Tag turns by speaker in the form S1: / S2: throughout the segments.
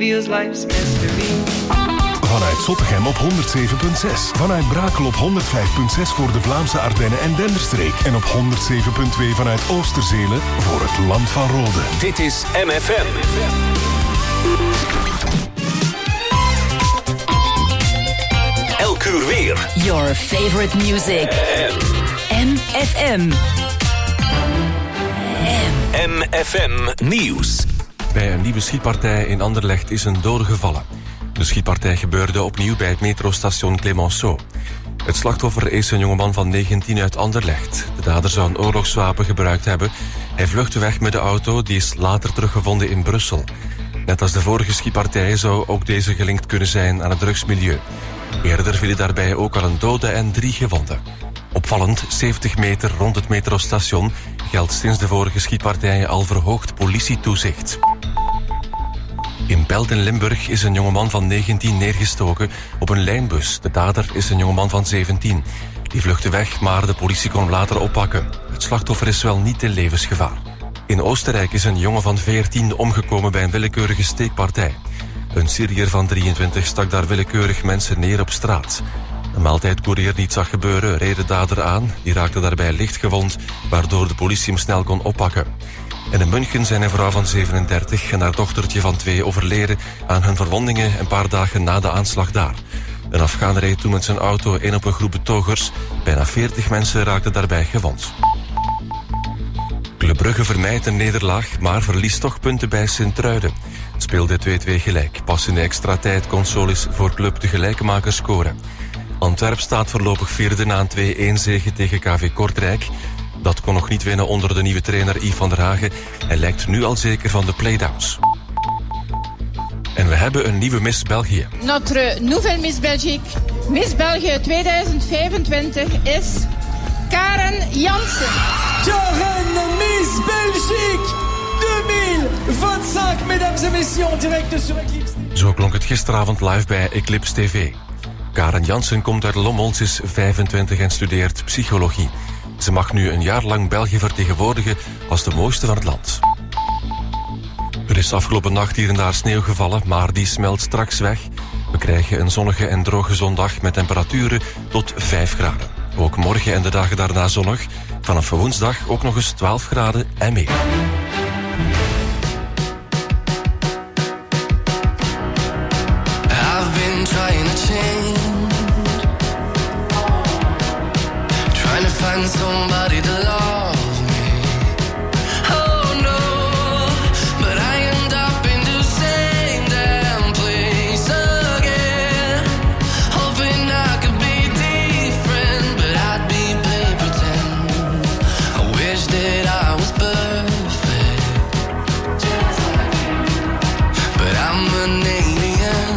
S1: reveals life's mystery.
S2: Vanuit Zottegem op 107.6. Vanuit Brakel op 105.6 voor de Vlaamse Ardennen en Denderstreek. En op 107.2 vanuit Oosterzelen voor het Land van Rode.
S3: Dit is MFM. Elk uur weer.
S4: Your favorite music. MFM.
S3: MFM Nieuws.
S5: Bij een nieuwe schietpartij in Anderlecht is een dode gevallen. De schietpartij gebeurde opnieuw bij het metrostation Clemenceau. Het slachtoffer is een jongeman van 19 uit Anderlecht. De dader zou een oorlogswapen gebruikt hebben. Hij vluchtte weg met de auto, die is later teruggevonden in Brussel. Net als de vorige schietpartij zou ook deze gelinkt kunnen zijn aan het drugsmilieu. Eerder vielen daarbij ook al een dode en 3 gewonden. Opvallend, 70 meter rond het metrostation geldt sinds de vorige schietpartijen al verhoogd politietoezicht. In Belden-Limburg is een jongeman van 19 neergestoken op een lijnbus. De dader is een jongeman van 17. Die vluchtte weg, maar de politie kon hem later oppakken. Het slachtoffer is wel niet in levensgevaar. In Oostenrijk is een jongen van 14 omgekomen bij een willekeurige steekpartij. Een Syriër van 23 stak daar willekeurig mensen neer op straat. Een maaltijdcourier die het zag gebeuren reed de dader aan. Die raakte daarbij licht gewond, waardoor de politie hem snel kon oppakken. En in München zijn een vrouw van 37 en haar dochtertje van 2 overleden aan hun verwondingen een paar dagen na de aanslag daar. Een Afghaan reed toen met zijn auto in op een groep betogers. Bijna 40 mensen raakten daarbij gewond. Club Brugge vermijdt een nederlaag, maar verliest toch punten bij Sint-Truiden. Het speelde 2-2 gelijk. Pas in de extra tijd kon Solis voor club de gelijkmaker scoren. Antwerp staat voorlopig vierde na een 2-1 zege tegen KV Kortrijk. Dat kon nog niet winnen onder de nieuwe trainer Yves van der Hagen. Hij lijkt nu al zeker van de playdowns. En we hebben een nieuwe Miss België.
S6: Notre nouvelle Miss Belgique, Miss België 2025 is Karen Jansen.
S7: Karen Miss Belgique 2025, mesdames et messieurs, direct sur Eclipse.
S5: Zo klonk het gisteravond live bij Eclipse TV. Karen Jansen komt uit Lommel, ze is 25 en studeert psychologie. Ze mag nu een jaar lang België vertegenwoordigen als de mooiste van het land. Er is afgelopen nacht hier en daar sneeuw gevallen, maar die smelt straks weg. We krijgen een zonnige en droge zondag met temperaturen tot 5 graden. Ook morgen en de dagen daarna zonnig. Vanaf woensdag ook nog eens 12 graden en meer.
S8: I've been trying to change, trying to find somebody to love me. Oh no, but I end up in the same damn place again, hoping I could be different, but I'd be playing pretend. I wish that I was perfect, but I'm an alien.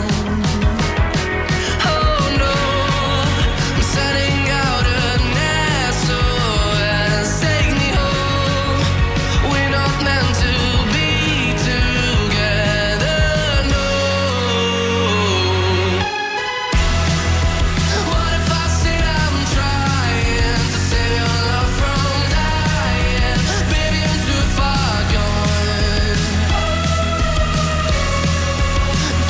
S8: Oh no, I'm setting out an SOS. Take me home. We're not meant to be together, no. What if I said I'm trying to save your love from dying? Baby, I'm too far gone.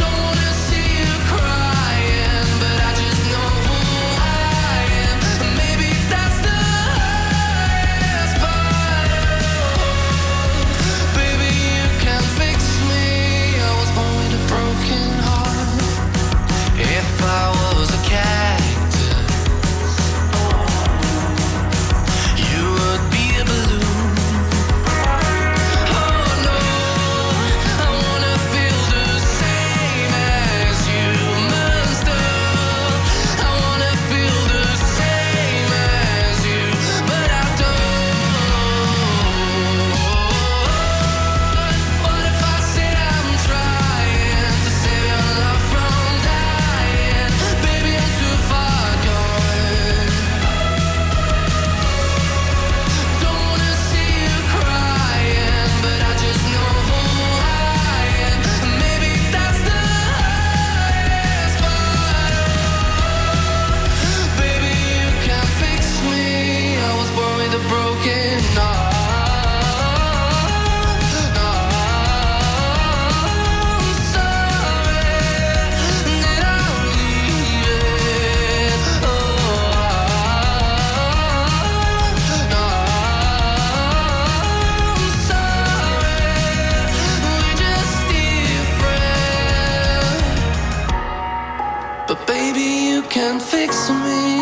S8: Maybe you can fix me.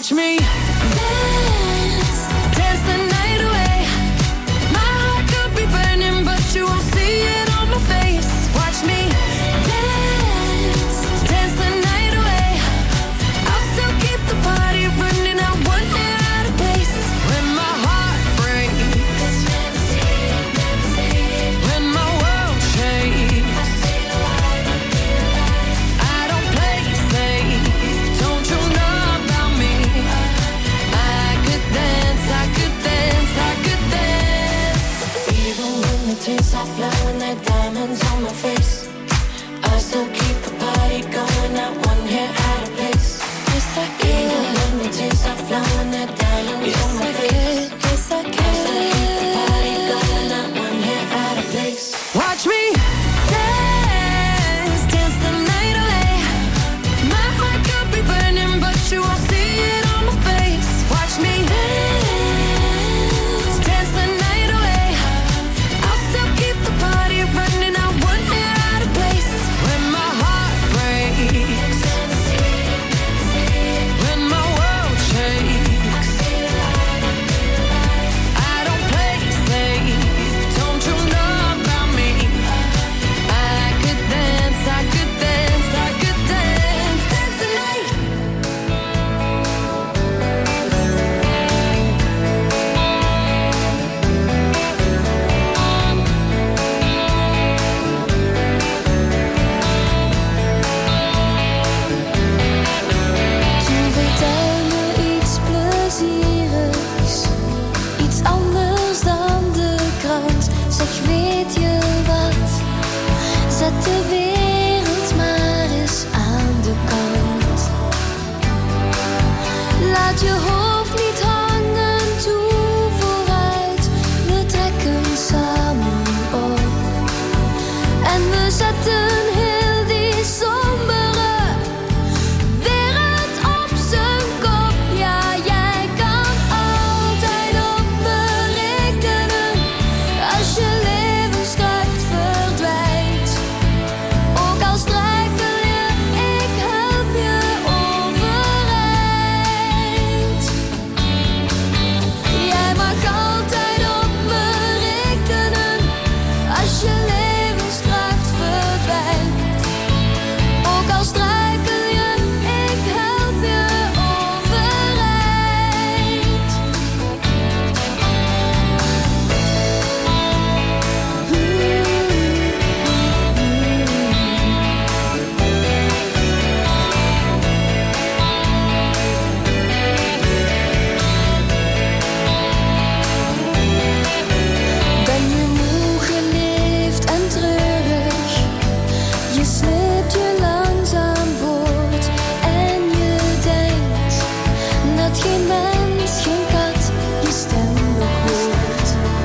S8: Watch me dance, dance the night away. My heart could be burning, but you won't see it on my face. Watch me dance, dance the night away. I'll still keep the party running. I one hair out of place. When my heart breaks, when my world shakes, I don't play safe. Don't you know about me? I could dance, I could dance, I could dance. Even when the tears are flowing like diamonds on my face, I still keep the party going, not one hair out of place. Yes, I can. Even when the tears are flowing like diamonds on my face, yes, I can. I still keep the party going, not one hair out of place. Watch me dance, dance the night away. My heart could be burning, but you won't see it on my face. Watch me dance, dance the night away. I'll still keep the party running. I one hair out of place. When my heart breaks, when my world shakes, I don't play safe. Don't you know about me? I could dance, I could dance, I could dance, dance the night.
S1: Tu vertel me iets plezierigs, iets anders dan de krant. Zeg, weet je wat? Zet de wereld maar eens aan de kant. Laat je hoofd niet hangen, toe vooruit. We trekken samen op en we zetten heel die sombere wereld op zijn kop. Ja, jij kan altijd op me rekenen. Als je levenskracht verdwijnt, ook al struikel je, ik help je overeind. Jij mag altijd op me rekenen. Als je levenskracht verdwijnt, ook al struikel je, ik help je overeind. Ben je moe geleefd en treurig? Je sleept je langzaam voort en je denkt dat geen mens, geen kat je stem nog hoort.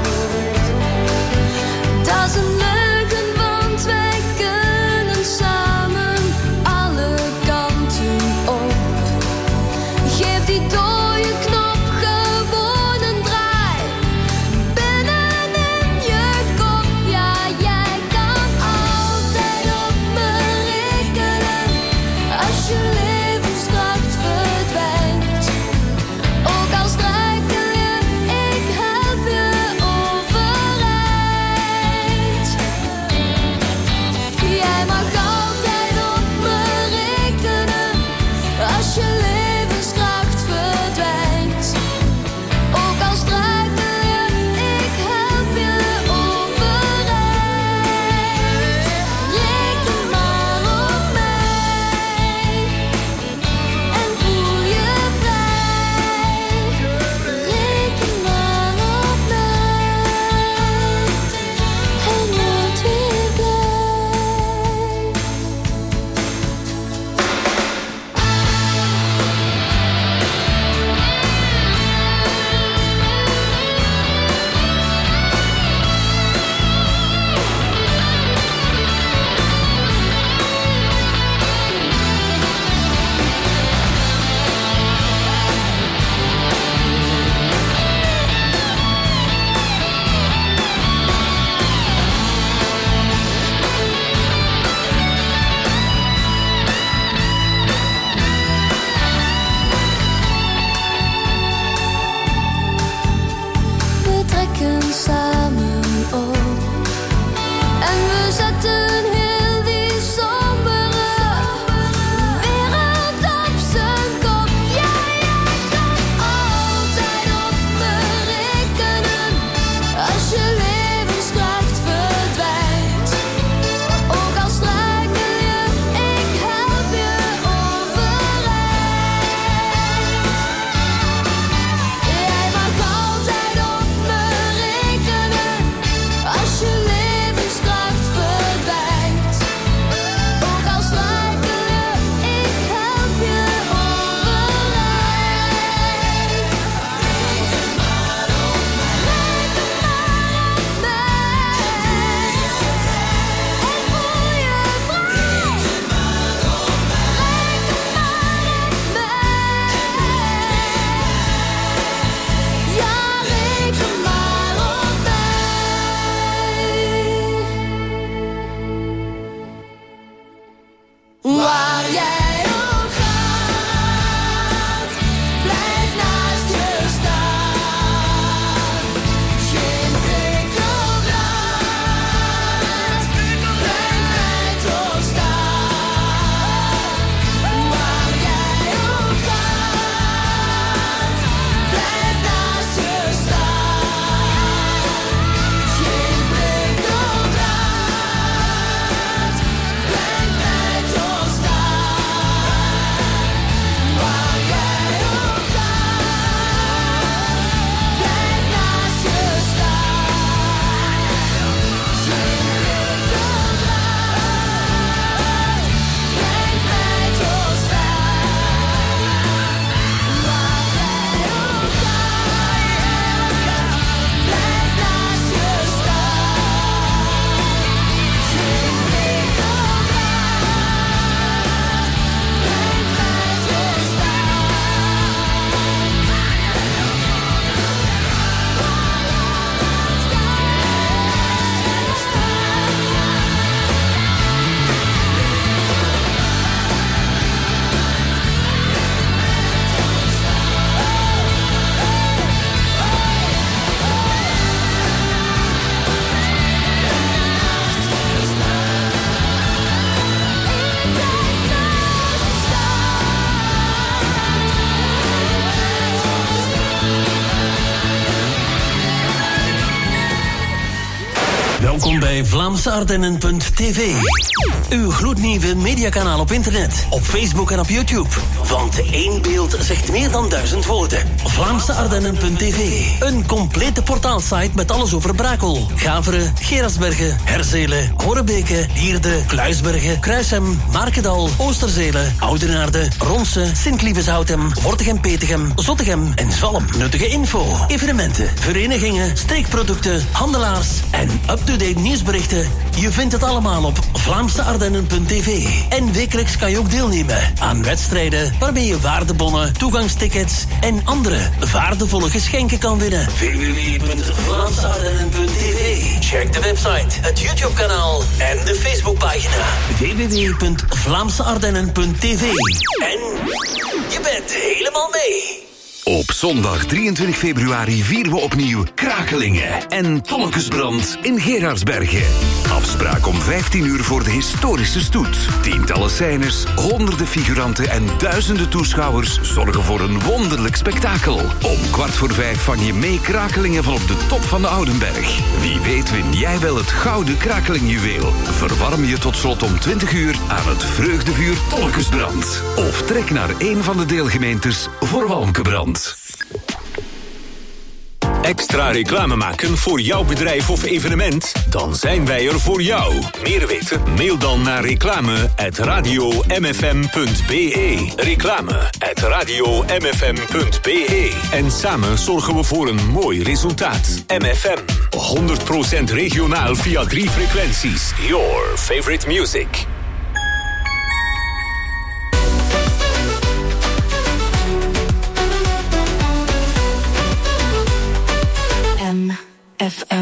S1: Dat is een leugen, want wij kunnen samen alle kanten op. Geef die dode knop gewoon een draai. Binnenin je kop, ja, jij kan altijd op me rekenen. Als je levenskracht verdwijnt, ook al struikel je, ik help je overeind. Jij mag altijd op me rekenen. Als je levenskracht verdwijnt, ook al struikel je, ik help je overeind. Reken maar op mij en voel je vrij. Reken maar op mij en word weer blij.
S9: bij VlaamseArdennen.tv. Uw gloednieuwe mediakanaal op internet, op Facebook en op YouTube. Want één beeld zegt meer dan 1000 woorden. VlaamseArdennen.tv. Een complete portaalsite met alles over Brakel, Gaveren, Gerasbergen, Herzelen, Horebeke, Hierde, Kluisbergen, Kruishem, Markendal, Oosterzelen, Oudenaarde, Ronse, Sint-Lieveshoutem, Wortegem-Petegem, Zottegem en Zalm. Nuttige info, evenementen, verenigingen, streekproducten, handelaars en up-to-date nieuwsberichten. Je vindt het allemaal op VlaamseArdennen.tv. En wekelijks kan je ook deelnemen aan wedstrijden waarmee je waardebonnen, toegangstickets en andere waardevolle geschenken kan winnen. www.VlaamseArdennen.tv. Check de website, het YouTube-kanaal en de Facebookpagina. www.VlaamseArdennen.tv. En je bent helemaal mee.
S10: Op zondag 23 februari vieren we opnieuw Krakelingen en Tolkensbrand in Gerardsbergen. Afspraak om 15 uur voor de historische stoet. Tientallen scènes, honderden figuranten en duizenden toeschouwers zorgen voor een wonderlijk spektakel. Om 4:15 vang je mee Krakelingen van op de top van de Oudenberg. Wie weet win jij wel het gouden Krakelingjuweel. Verwarm je tot slot om 20 uur aan het vreugdevuur Tolkensbrand. Of trek naar een van de deelgemeentes voor Walmkebrand.
S3: Extra reclame maken voor jouw bedrijf of evenement? Dan zijn wij er voor jou. Meer weten? Mail dan naar reclame@radiomfm.be. Reclame@radiomfm.be. En samen zorgen we voor een mooi resultaat. MFM. 100% regionaal via 3 frequenties. Your favorite music.
S4: FM.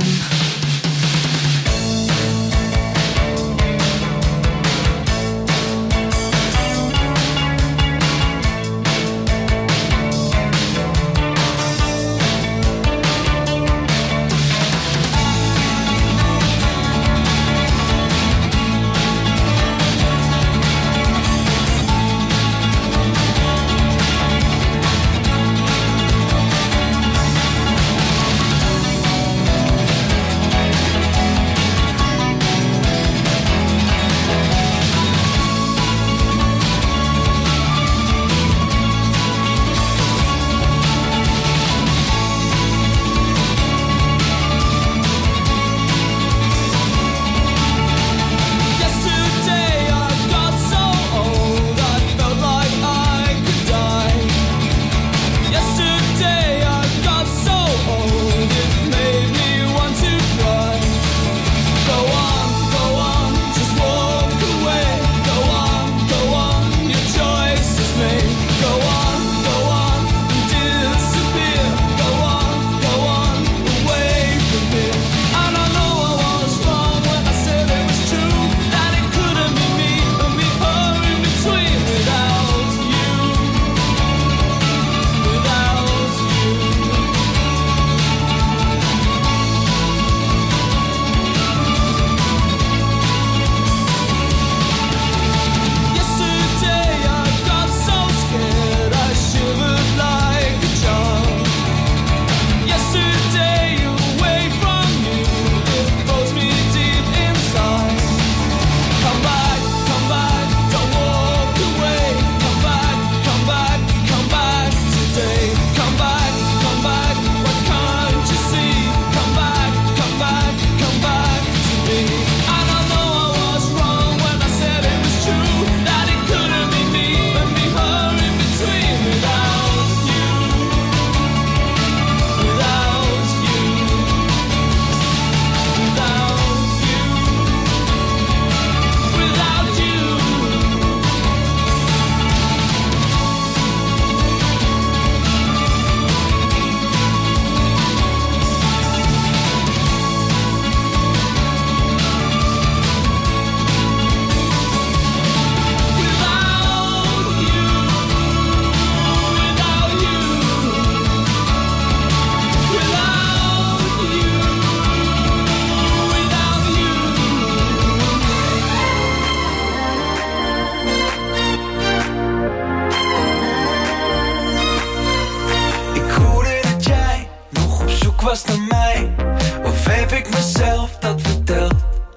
S11: Was naar mij, of heb ik mezelf dat verteld?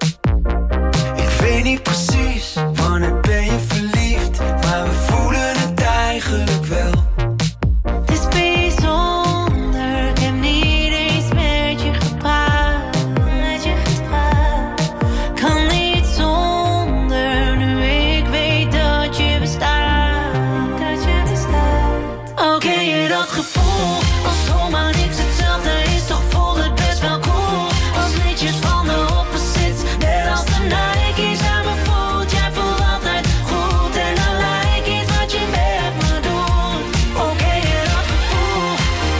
S8: dat gevoel? Als zomaar niks hetzelfde is, toch voelt het best wel cool. Als liedjes van de opposites, net als de Nike's aan mijn voet. Jij voelt altijd goed en dan lijkt iets wat je met me doet. Oh, ken je dat gevoel?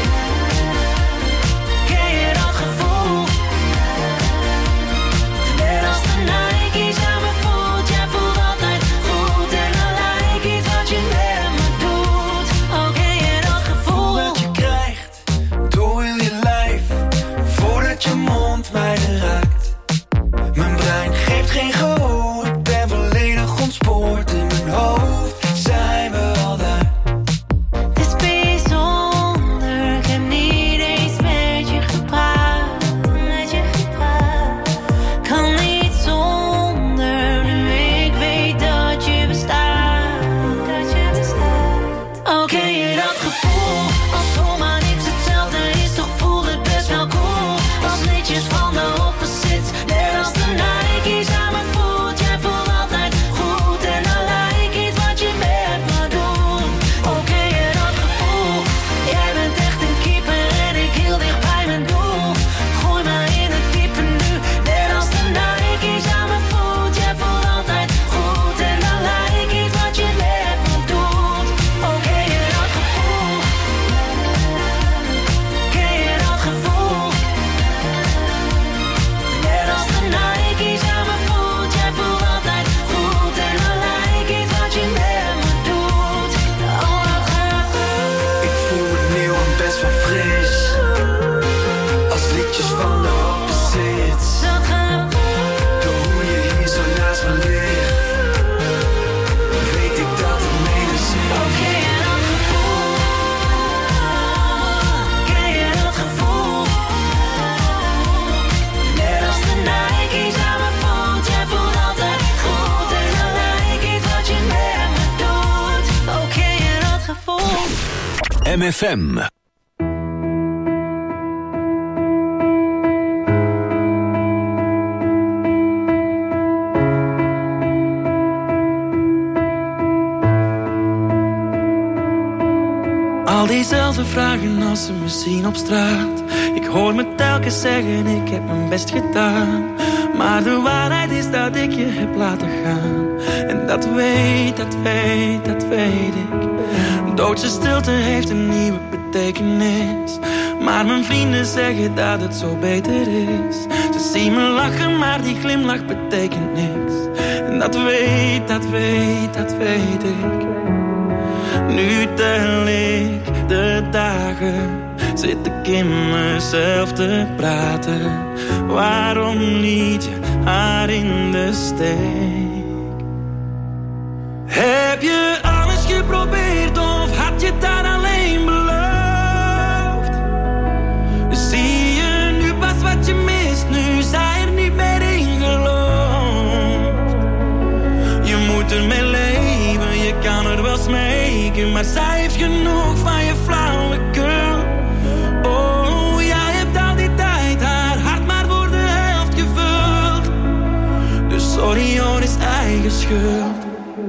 S8: Ken je dat gevoel? Net als de Nike's aan mijn voet. Jij voelt altijd goed en dan lijkt iets wat je met me doet. Oh, ken je dat gevoel?
S11: Dat je krijgt door heel je lijf, voordat je mond mij raakt. Mijn brein geeft geen gehoor, ik ben volledig ontspoord. In mijn hoofd zijn we al daar.
S8: Het is bijzonder, ik heb niet eens met je gepraat. Kan niet zonder, nu ik weet dat je bestaat. Oh, ken je dat gevoel? Als zomaar niks hetzelfde is, toch voelt het best wel cool. Als liedjes van de opposites, net als de Nike's aan mijn voet. Jij voelt altijd goed en dan lijkt iets wat je met me doet. Oh, ken je dat gevoel? Jij bent echt een keeper en ik heel dicht bij mijn doel. Gooi me in het diepe nu, net als de Nike's aan mijn voet. Jij voelt altijd goed en dan lijkt iets wat je met me doet. Oh, ken je dat gevoel? Ken je dat gevoel? Net als de Nike's aan mijn voet. Jij voelt altijd goed en dan lijkt iets wat je met me doet. Oh, dat gaat goed.
S11: Ik voel me nieuw en best wel fris, als liedjes van de opposites.
S8: Dat gaat goed.
S11: Door hoe je hier zo naast me ligt, weet ik dat het medicijn
S8: Oh, ken je dat gevoel? Ken je dat gevoel? Net als de Nike's aan mijn voet. Jij voelt altijd goed en dan lijkt iets wat je met me doet. Oh, ken je dat gevoel?
S3: MFM.
S11: Al diezelfde vragen als ze me zien op straat. Ik hoor me telkens zeggen, ik heb mijn best gedaan. Maar de waarheid is dat ik je heb laten gaan. En dat weet ik. Doodse stilte heeft een nieuwe betekenis. Maar mijn vrienden zeggen dat het zo beter is. Ze zien me lachen, maar die glimlach betekent niks. En dat weet ik. Nu tel ik de dagen, zit ik in mezelf te praten. Waarom liet je haar in de steek? Heb je alles geprobeerd of had je daar alleen beloofd? Zie je nu pas wat je mist, nu zij er niet meer in gelooft. Je moet ermee leven, je kan er wel smeken, maar zij heeft genoeg van je flauwekul. Oh, jij hebt al die tijd haar hart maar voor de helft gevuld. Dus sorry hoor, is eigen schuld.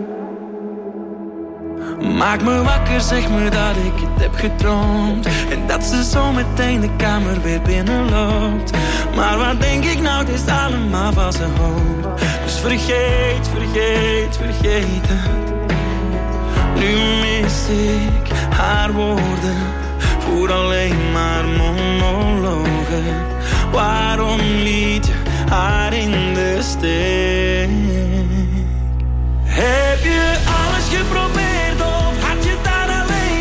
S11: Maak me wakker, zeg me dat ik het heb gedroomd. En dat ze zo meteen de kamer weer binnenloopt. Maar wat denk ik nou, het is allemaal valse hoop. Dus vergeet het. Nu mis ik haar woorden, voer alleen maar monologen. Waarom liet je haar in de steek? Heb je alles geprobeerd of had je daar alleen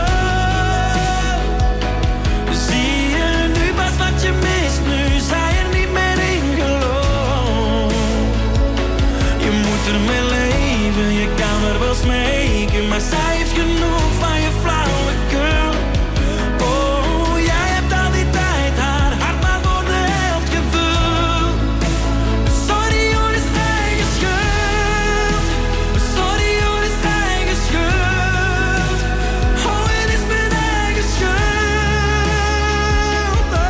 S11: beloofd? Zie je nu pas wat je mist, nu zij er niet meer in gelooft. Je moet ermee leven, je kan er wel smeken, maar zij heeft genoeg van je flauwekul. Oh, jij hebt al die tijd haar hart maar voor de helft gevuld. Sorry hoor, is eigen schuld. Sorry hoor, is eigen schuld. Oh, het is mijn eigen schuld. Oh.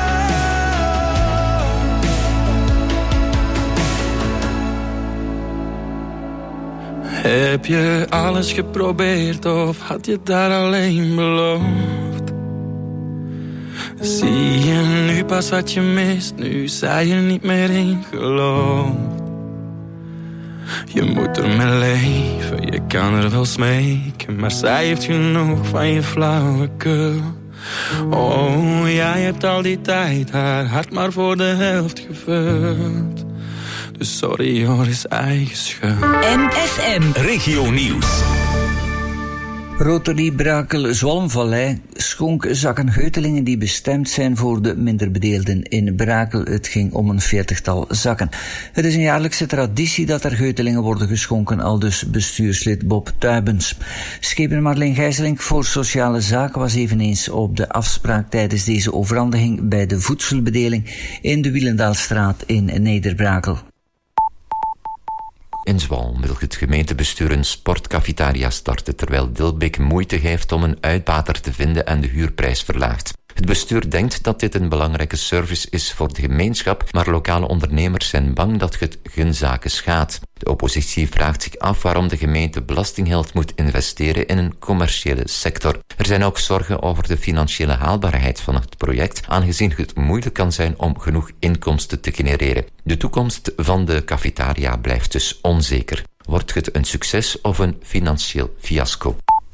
S11: Heb je alles geprobeerd of had je daar alleen beloofd? Zie je nu pas wat je mist, nu zij er niet meer in gelooft. Je moet ermee leven, je kan er wel smeken, maar zij heeft genoeg van je flauwekul. Oh, jij hebt al die tijd haar hart maar voor de helft gevuld. Dus sorry hoor, is eigen schuld.
S4: MFM
S3: Regio Nieuws.
S12: Rotary Brakel-Zwalmvallei schonk zakken geutelingen die bestemd zijn voor de minderbedeelden in Brakel. Het ging om een 40-tal zakken. Het is een jaarlijkse traditie dat er geutelingen worden geschonken, aldus bestuurslid Bob Tuibens. Schepen Marleen Gijzelink voor Sociale Zaken was eveneens op de afspraak tijdens deze overhandiging bij de voedselbedeling in de Wielendaalstraat in Neder-Brakel.
S13: In Zwalm wil het gemeentebestuur een sportcafetaria starten, terwijl Dilbeek moeite heeft om een uitbater te vinden en de huurprijs verlaagt. Het bestuur denkt dat dit een belangrijke service is voor de gemeenschap, maar lokale ondernemers zijn bang dat het hun zaken schaadt. De oppositie vraagt zich af waarom de gemeente belastinggeld moet investeren in een commerciële sector. Er zijn ook zorgen over de financiële haalbaarheid van het project, aangezien het moeilijk kan zijn om genoeg inkomsten te genereren. De toekomst van de cafetaria blijft dus onzeker. Wordt het een succes of een financieel fiasco?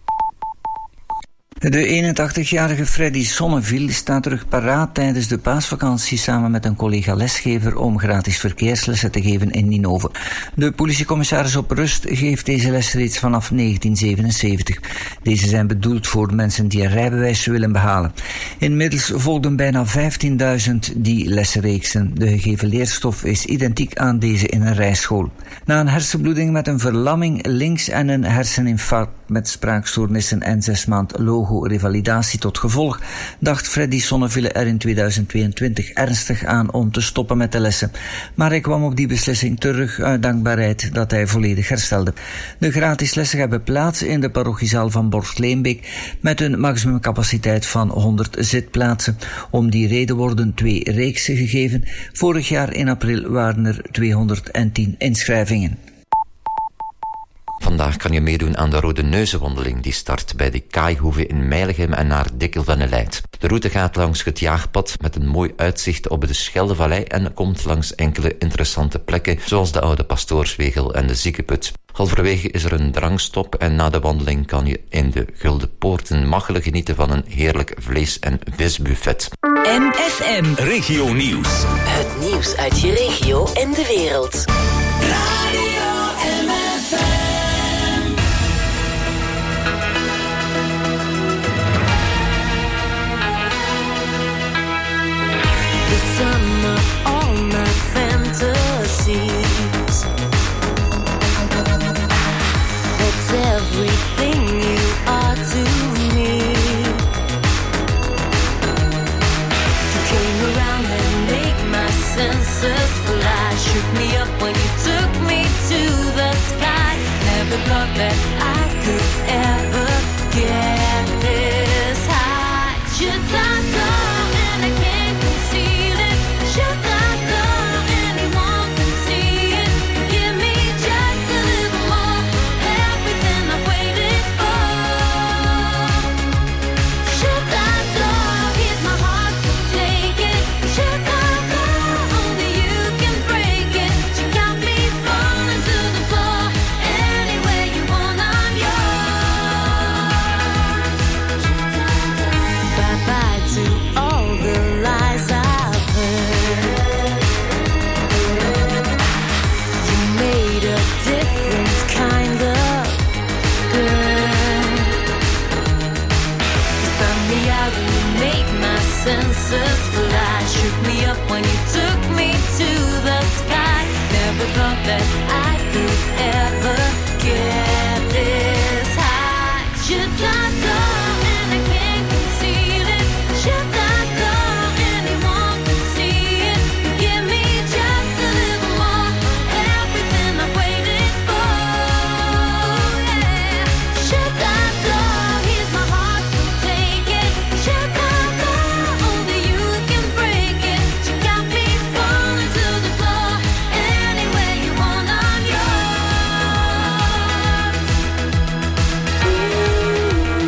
S12: De 81-jarige Freddy Sonneville staat terug paraat tijdens de paasvakantie samen met een collega-lesgever om gratis verkeerslessen te geven in Ninove. De politiecommissaris op Rust geeft deze les reeds vanaf 1977. Deze zijn bedoeld voor mensen die een rijbewijs willen behalen. Inmiddels volgden bijna 15.000 die lesreeksen. De gegeven leerstof is identiek aan deze in een rijschool. Na een hersenbloeding met een verlamming links en een herseninfarct met spraakstoornissen en 6 maand logo-revalidatie tot gevolg, dacht Freddy Sonneville er in 2022 ernstig aan om te stoppen met de lessen. Maar hij kwam op die beslissing terug uit dankbaarheid dat hij volledig herstelde. De gratis lessen hebben plaats in de parochiezaal van Borst-Leenbeek met een maximumcapaciteit van 100 zitplaatsen. Om die reden worden 2 reeksen gegeven. Vorig jaar in april waren er 210 inschrijvingen.
S13: Vandaag kan je meedoen aan de Rode Neuzenwandeling die start bij de Kaaihoeve in Meiligem en naar Dikkel-Venne leidt. De route gaat langs het jaagpad met een mooi uitzicht op de Scheldevallei en komt langs enkele interessante plekken zoals de Oude Pastoorswegel en de Ziekenput. Halverwege is er een drankstop en na de wandeling kan je in de Gulden Poorten makkelijk genieten van een heerlijk vlees- en visbuffet.
S4: MFM
S3: Regio Nieuws.
S4: Het nieuws uit je regio en de wereld.
S1: Radio MFM.
S14: The sum of all my fantasies. That's everything you are to me. You came around and made my senses fly. Shook me up when you took me to the sky. Never thought that I could ever get this high. Should I go and I can't conceal it? Should I go? Anyone can see it. Give me just a little more, everything I've waited for. Should I go? Here's my heart, so take it. Should I go? Only you can break it. You got me falling to the floor. Anywhere you want, I'm yours. Bye bye to all the lies I've heard. You made a different kind of girl. You found me out and you made my senses fly. Shook me up when you took me to the sky. Never thought that I could ever get this high. Should I go and I can't conceal it? Should I go? Anyone can see it. Give me just a little more, everything I've waited for. Yeah. Should I go? Here's my heart, so take it. Should I go? Only you can break it. You got me falling to the floor. Anywhere you want, I'm yours.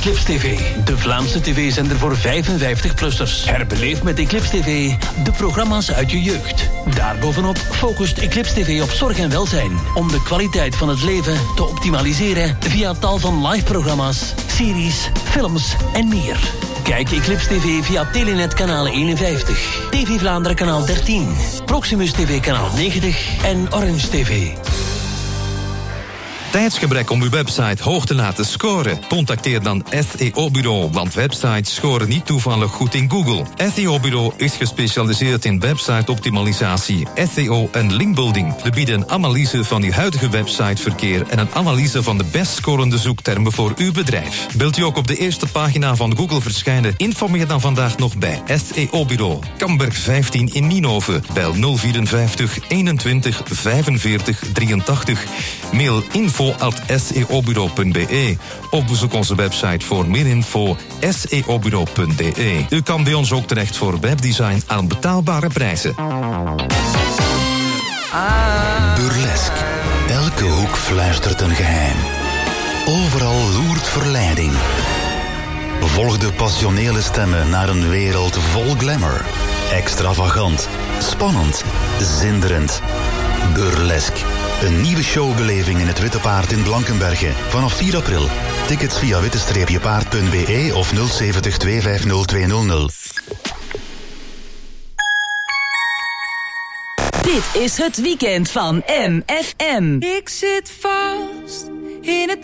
S9: Eclipse TV, de Vlaamse tv-zender voor 55-plussers. Herbeleef met Eclipse TV de programma's uit je jeugd. Daarbovenop focust Eclipse TV op zorg en welzijn, om de kwaliteit van het leven te optimaliseren via tal van live-programma's, series, films en meer. Kijk Eclipse TV via Telenet kanaal 51, TV Vlaanderen kanaal 13, Proximus TV kanaal 90 en Orange TV.
S15: Tijdsgebrek om uw website hoog te laten scoren? Contacteer dan SEO-bureau, want websites scoren niet toevallig goed in Google. SEO-bureau is gespecialiseerd in website-optimalisatie, SEO en linkbuilding. We bieden een analyse van uw huidige websiteverkeer en een analyse van de best scorende zoektermen voor uw bedrijf. Wilt u ook op de eerste pagina van Google verschijnen? Informeer dan vandaag nog bij SEO-bureau. Kamberg 15 in Nienhoven. Bel 054 21 45 83. Mail info@seobureau.be of bezoek onze website voor meer info seobureau.be. U kan bij ons ook terecht voor webdesign aan betaalbare prijzen.
S16: Burlesk. Elke hoek fluistert een geheim. Overal loert verleiding. Volg de passionele stemmen naar een wereld vol glamour. Extravagant, spannend, zinderend. Burlesk. Een nieuwe showbeleving in het Witte Paard in Blankenberge. Vanaf 4 april. Tickets via witte-paard.be of 070 250 200.
S4: Dit is het weekend van MFM.
S17: Ik zit vast in het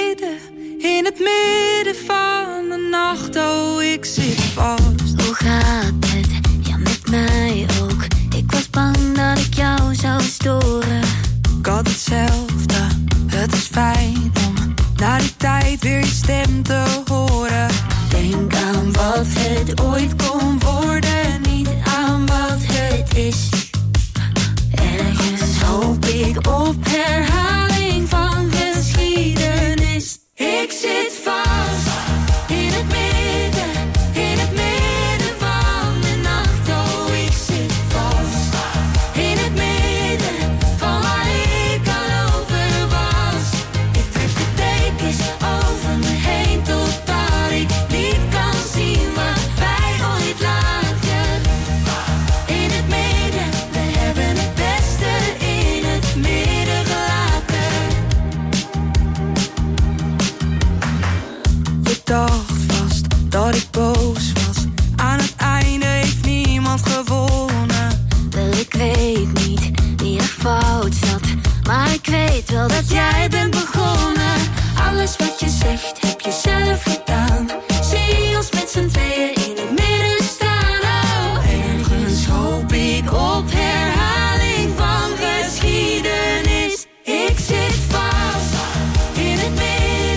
S17: midden van de nacht. Oh, ik zit vast.
S1: Hoe gaat het? Ja, met mij ook. Ik was bang dat ik jou zou storen.
S17: Ik had hetzelfde, het is fijn om na die tijd weer je stem te horen.
S1: Denk aan wat het ooit kon worden, niet aan wat het is. Ergens hoop ik op herhaling van geschiedenis. Ik zit vast in het midden van de nacht. Oh, ik zit vast in het midden van waar ik al over was. Ik trek de dekens over me heen totdat ik niet kan zien waar wij ooit lagen. In het midden, we hebben het beste in het midden gelaten.
S17: Je dacht vast dat ik boos was. Aan het einde heeft niemand gewonnen.
S1: Wel, ik weet niet wie er fout zat, maar ik weet wel dat jij bent begonnen. Alles wat je zegt heb je zelf gedaan. Zie ons met z'n tweeën in het midden staan. Oh, ergens hoop ik op herhaling van geschiedenis. Ik zit vast in het midden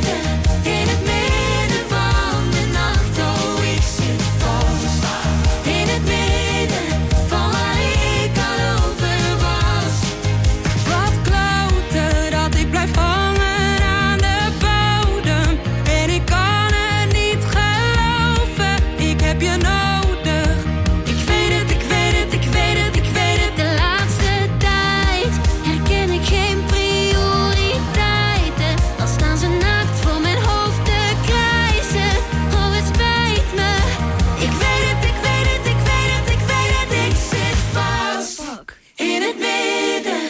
S1: van de nacht. Oh, ik zit vast in het midden van waar ik al over was.
S17: Wat kloten dat ik blijf hangen aan de bodem. En ik kan het niet geloven, ik heb je nodig.
S1: Ik weet het, ik weet het, ik weet het, ik weet het. De laatste tijd herken ik geen prioriteiten. Dan staan ze naakt voor mijn hoofd te krijzen. Oh, het spijt me. Ik weet het, ik weet het, ik weet het, ik weet het. Ik zit vast in het midden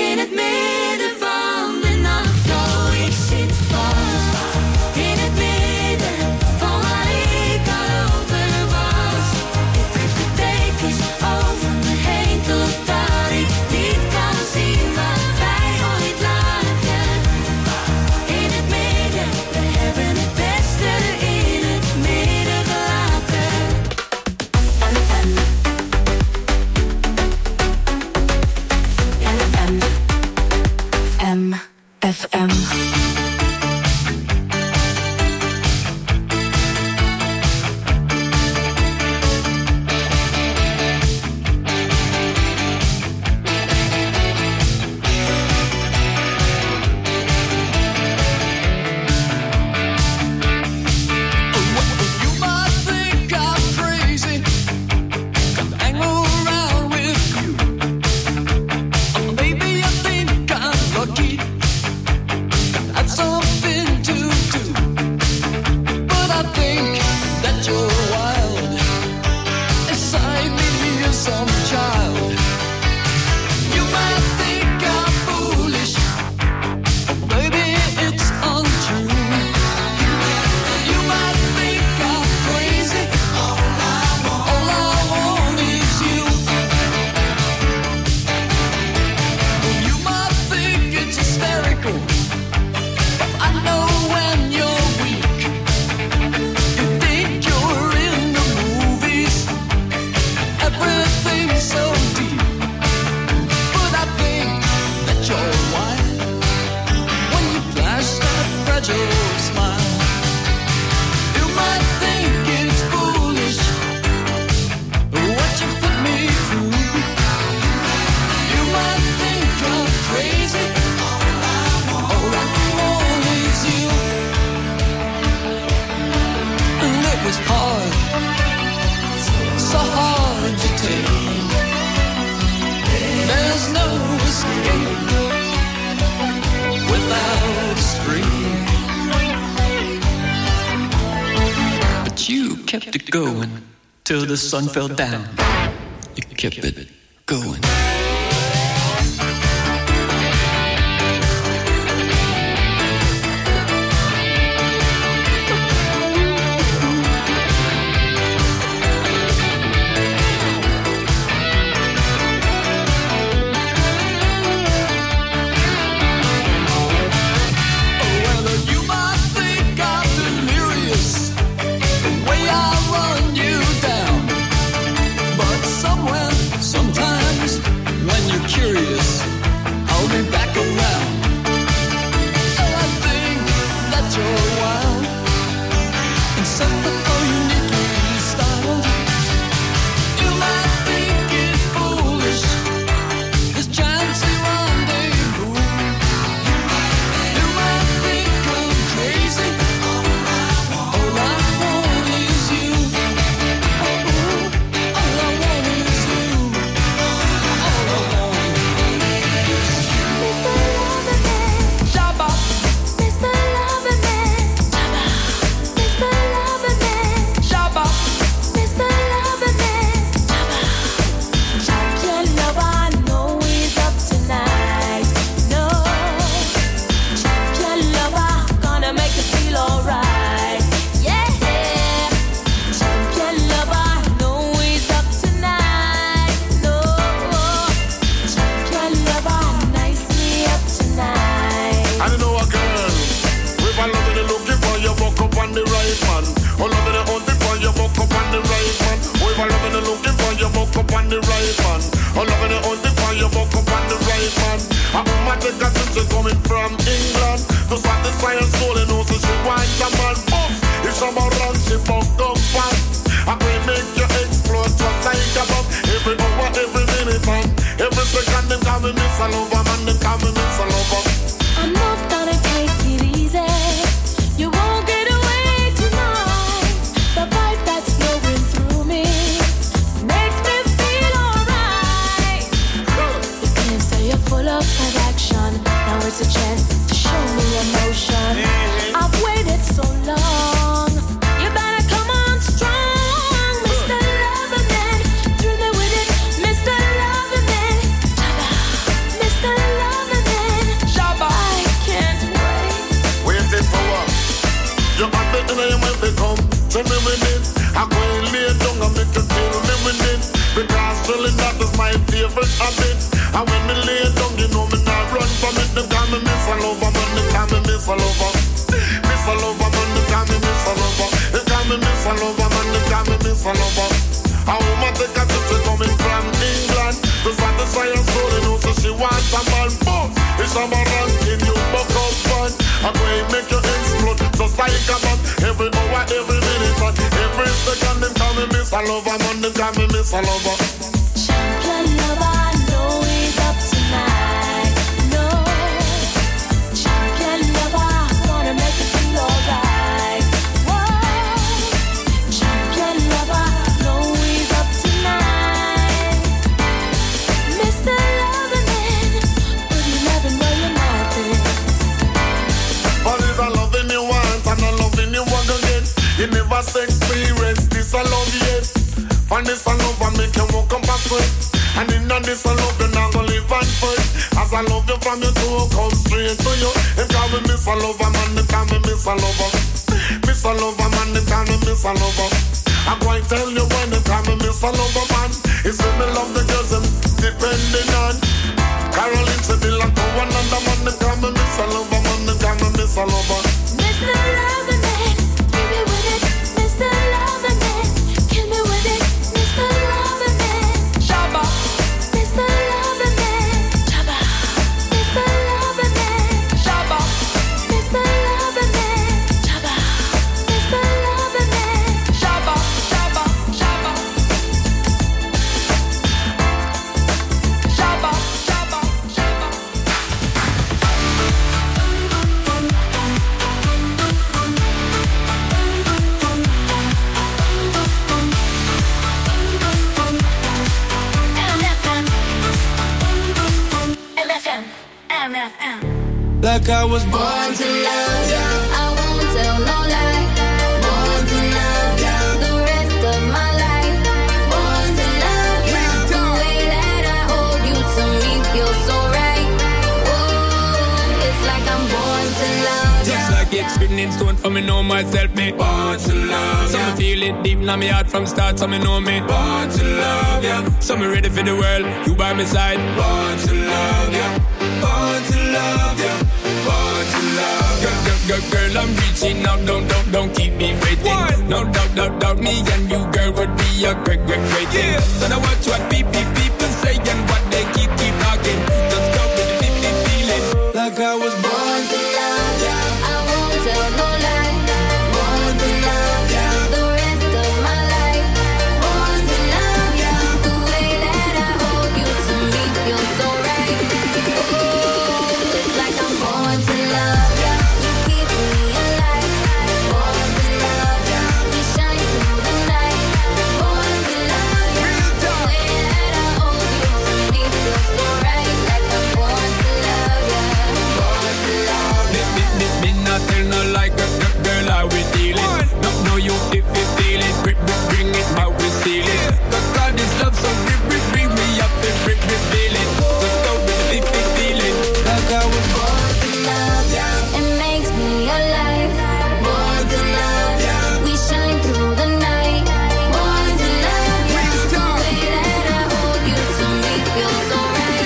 S1: van de nacht. Oh, ik zit vast in het midden van waar ik al over was. Ik trek de dekens over me heen totdat ik niet kan zien waar wij ooit lagen. In het midden, we hebben het beste in het midden gelaten.
S17: MFM.
S11: You might think I'm crazy, hang around with you. Maybe I think I'm lucky. That's some fragile smile. You might think it's foolish what you put me through. You might think I'm crazy. All I want is you. And it was hard, so hard to take. There's no escape without a scream. But you kept it going till the sun fell down. You kept it going. Curious, I'll be back around. Oh, I think that you're wild and somehow uniquely styled. You might think it's foolish, this chancy rendezvous. You might think I'm crazy. All I want is you. All I want is you. All I want. Coming from England to satisfy her soul and also she wants a man. If someone runs, she fuck up fast. I will make you explode just like a bomb. Every hour, every minute, and every second, them call me Miss Lover, man, them call me Miss Lover.
S1: I'm not gonna take it easy. You won't get away tonight. The vibe that's flowing through me makes me feel alright. You can say you're full of action. Now it's a chance to show me emotion. I've waited so long. You better come on strong, Mr. Loverman. Thrill me with it, Mr. Loverman. Mr. Loverman. I can't wait.
S18: Waiting for what? You got the time when they come. Tell me with it. I'm going to lay down and make you kill me with it. Because drilling that is my favorite habit. And when me lay down, you know me not run from it. Them call me Miss Lover, man, they call me Miss Lover. Miss Lover, man, they call me Miss Lover. They call me Miss Lover, man, they call me Miss Lover. A woman take a trip, she coming from England to satisfy her soul, you know, so she wants a man. Boss, it's a man ranking, you buck up fun. I'm going to make you explode, just like a bomb. Every hour, every minute, and every second, them call me Miss Lover, man, they call me Miss Lover.
S1: Champion lover, I know he's up tonight. No, champion lover, I wanna make you feel alright. Whoa, champion lover, I know he's up tonight. Mr. Loverman, would you love him where your mouth is?
S18: All is a loving you want and a loving you want again. You never experience this I love yet. Find this I love and make you walk up a sweat. And in this I love you not gonna live and fight. As I love you from your toe, come straight to you. They call me Miss Lover, man, they call me Miss Lover. Miss Lover, man, they call me Miss Lover. I'm going to tell you when they call me Miss Lover, man. It's when me love the girls I'm depending on. Caroline said they like to one another, man, they call me Miss Lover, man, they call me Miss Lover.
S1: Mr. Loverman, give me with it, Mr. Loverman, kill me with it, Mr. Loverman.
S11: Shabba,
S1: Mr. Loverman, Shabba, Mr. Loverman,
S11: Shabba,
S1: Mr. Loverman.
S11: like I was
S1: born to love ya. I won't tell no lie. Born to love ya, the rest of my life. Born to love ya, the way that I hold you to me feels so right. Whoa, it's like I'm born to love ya.
S11: Just like it's written in stone for me know myself, me born to love ya. So me feel it deep in my heart from start, so me know me born to love ya. So me ready for the world, you by my side. Born to love ya, born to love ya, born to love ya. Girl, I'm reaching out, don't keep me waiting. What? No doubt, me and you, girl, would be a great thing. So now watch what people say and what they keep talking. Just go with the feeling, like I was born to love ya.
S1: I won't tell no lie. Born to love ya, the rest of my life. Born to love ya, the way that I hold you to me feels so right. Oh, it's like I'm born to love ya. You keep me alive. Born to love ya, we shine through the night. Born to love ya, the way that I hold you to me feels so right. Like I'm born to love ya. Born to love ya.
S11: Me not tell no like a girl how we dealing. No you if you feel it, bring it how we steal it. God this love so bring me up and bring me feeling. Just go with the feeling, like I was born
S1: to love ya. It makes me alive. Born to love ya, we shine through the night. Born to love ya, the way that I hold you to me feels so right.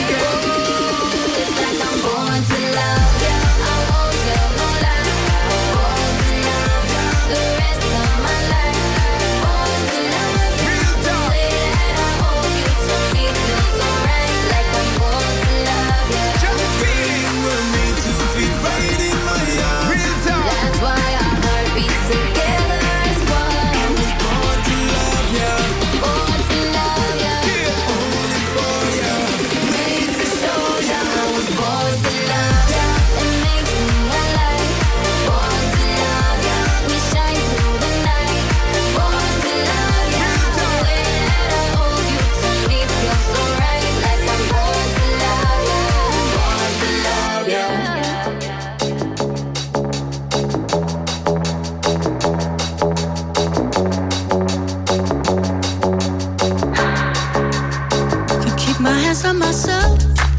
S1: Oh, it's like I'm born to love ya. I won't tell no lie. Born to love ya, the rest of my life. Born to love ya, the way that I hold you to me feels so right. Like I'm born to love ya.
S11: feeling we're made to feel right in my arms.
S1: That's why our heart beats together as one.
S11: I was born to love ya,
S1: Born to love ya,
S11: only for ya.
S1: made to show ya. I was born to love ya. It makes me alive. Born to love ya, we shine through the night. Born to love ya, the way that I hold you to me feels so right. Like I'm born to love ya. Born to love ya.
S17: Can keep my hands on myself.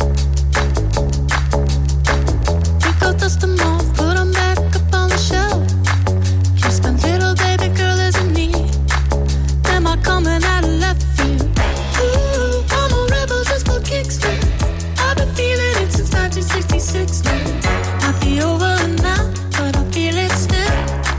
S17: Pick out dust them off, put them back up on the shelf. Just a little baby girl isn't me. Am I coming out of left field? Ooh, I'm a rebel just for kicks. I've been feeling it since 1966 now. Might be over now, but I feel it still.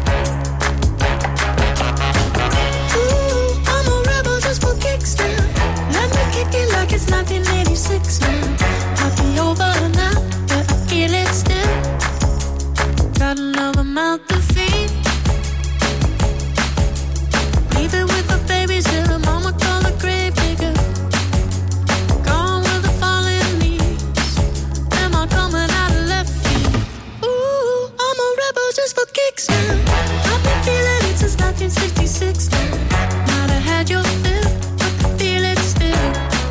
S17: Ooh, I'm a rebel just for kicks now. Let me kick it like it's 1986 now. Might be over now, but I feel it still. Got another mouth to feed. Leaving with the babies till the mama call the grave digger. Gone with the fallen leaves. Am I coming out of left field? Ooh, I'm a rebel just for kicks now. I've been feeling it since 1966 now. Might have had your fill, but I feel it still.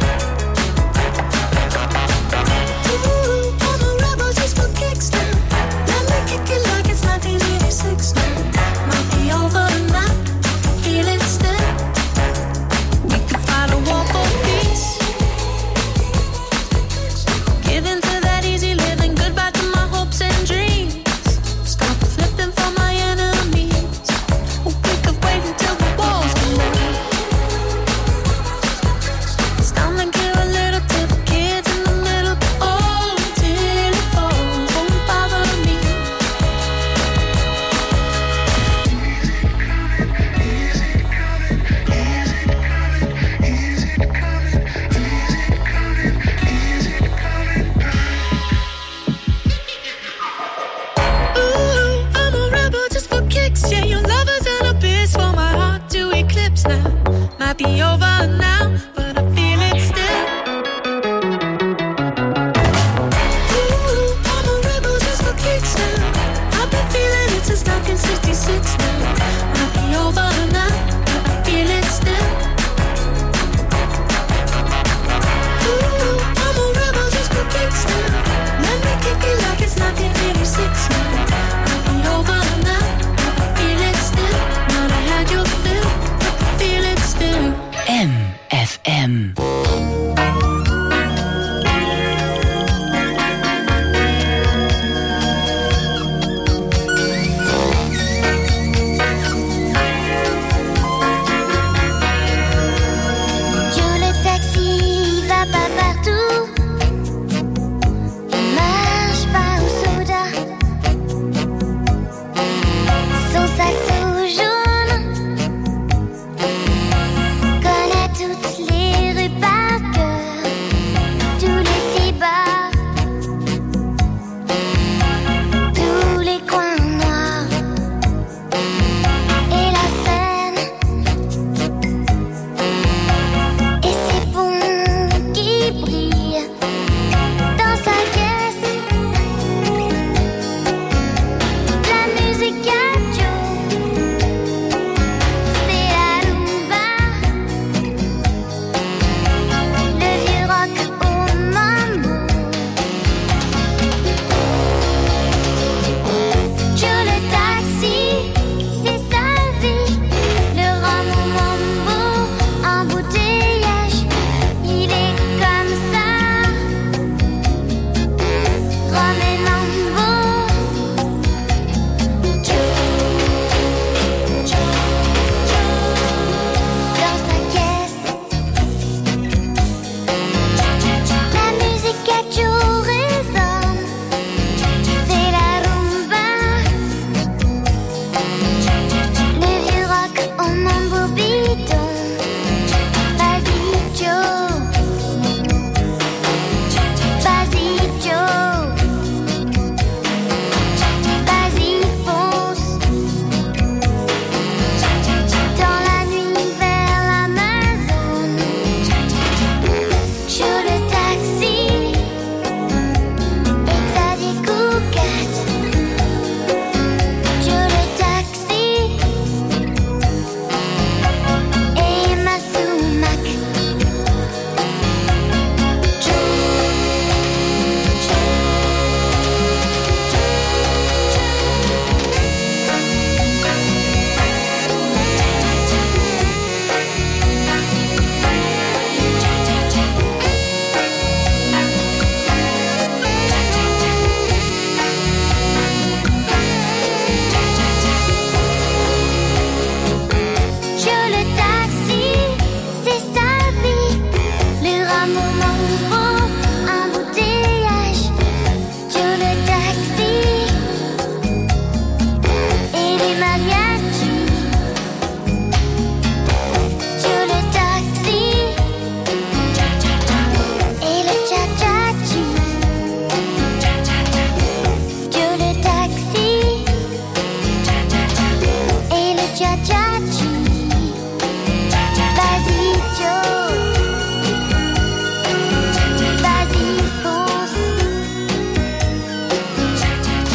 S17: Ooh, I'm a rebel just for kicks now. Let me kick it like it's 1986 now. Might be over now, feel it still. We could fight a war for peace. Give in to that easy living, goodbye to my hopes and dreams. Stop flipping for my enemies. We could wait until the walls come down. It's time to give a little to the kids in the middle. Oh, till it falls, won't bother me. Ooh, I'm a rebel just for kicks. Yeah, your love is an abyss for my heart to eclipse now. Might be over now, but I feel it still. Ooh, I'm a rebel just for kicks now. I've been feeling it since 1966 now. Might be over now, but I feel it still. Ooh, I'm a rebel just for kicks now. Let me kick it like it's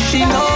S19: she know